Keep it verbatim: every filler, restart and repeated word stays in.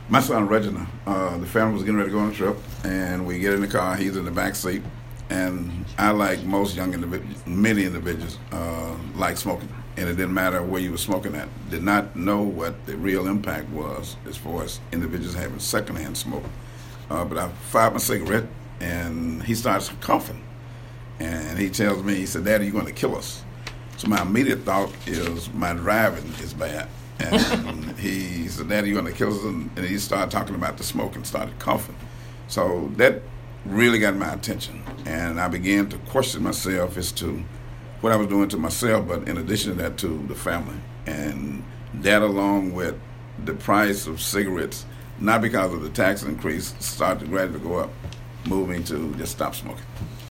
My son Reginald, uh, the family was getting ready to go on a trip, and we get in the car. He's in the back seat, and I, like most young individuals, many individuals, uh, like smoking, and it didn't matter where you were smoking at. Did not know what the real impact was as far as individuals having secondhand smoke. Uh, but I fired my cigarette, and he starts coughing, and he tells me, he said, "Daddy, you're going to kill us." So my immediate thought is my driving is bad. And he said, "Daddy, you're going to kill us." And, and he started talking about the smoke and started coughing. So that really got my attention. And I began to question myself as to what I was doing to myself, but in addition to that, to the family. And that, along with the price of cigarettes, not because of the tax increase, started to gradually go up, moving to just stop smoking.